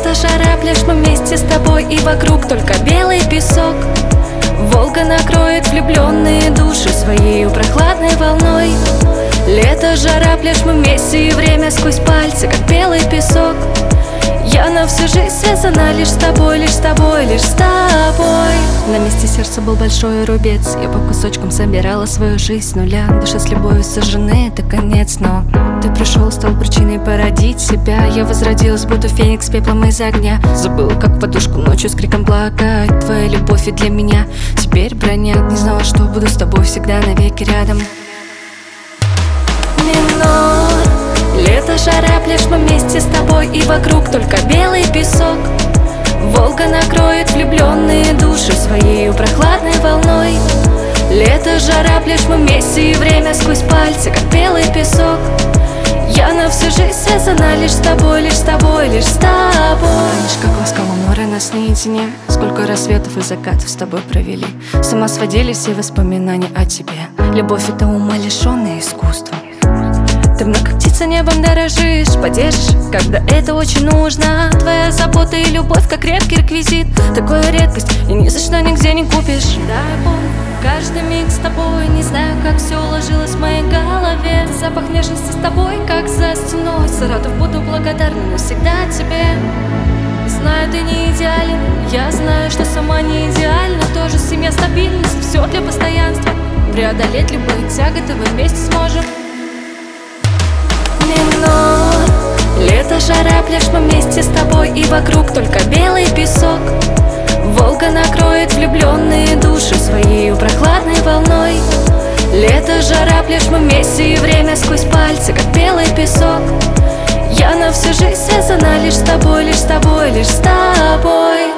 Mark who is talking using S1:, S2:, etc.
S1: Лето, жара, пляж, мы вместе с тобой, и вокруг только белый песок. Волга накроет влюбленные души своей прохладной волной. Лето, жара, пляж, мы вместе, и время сквозь пальцы, как белый песок. Я на всю жизнь связана лишь с тобой, лишь с тобой, лишь с тобой. На месте сердца был большой рубец. Я по кусочкам собирала свою жизнь с нуля. Душа с любовью сожжены, это конец. Но ты пришел, стал причиной породить себя. Я возродилась, будто феникс пеплом из огня. Забыла, как в подушку ночью с криком плакать. Твоя любовь и для меня теперь бронят. Не знала, что буду с тобой всегда навеки рядом. Минор. Лето, жара, пляж, мы вместе с тобой, и вокруг только белый песок. Волга накроет влюбленные души своей прохладной волной. Лето, жара, пляж, мы вместе, и время сквозь пальцы, как белый песок. Я на всю жизнь связана лишь с тобой, лишь с тобой, лишь с тобой. Помнишь, как ласково море нас наедине? Сколько рассветов и закатов с тобой провели. С ума сводили все воспоминания о тебе. Любовь — это ума лишённая искусства. Ты вновь как птица небом дорожишь, поддержишь, когда это очень нужно. Твоя забота и любовь, как редкий реквизит. Такая редкость, и ни за что нигде не купишь. Да, я помню каждый миг с тобой. Не знаю, как все уложилось в моей голове. Запах нежности с тобой, как за стеной. Саратов, буду благодарна навсегда тебе. Знаю, ты не идеален, я знаю, что сама не идеальна. Тоже семья, стабильность, все для постоянства. Преодолеть любые тяготы мы вместе сможем. Минор. Лето, жара, пляж, мы вместе с тобой, и вокруг только белый песок. Волга накроет влюбленные души своей прохладной волной. Лето, жара, пляж, мы вместе, и время сквозь пальцы, как белый песок. Я на всю жизнь связана лишь с тобой, лишь с тобой, лишь с тобой.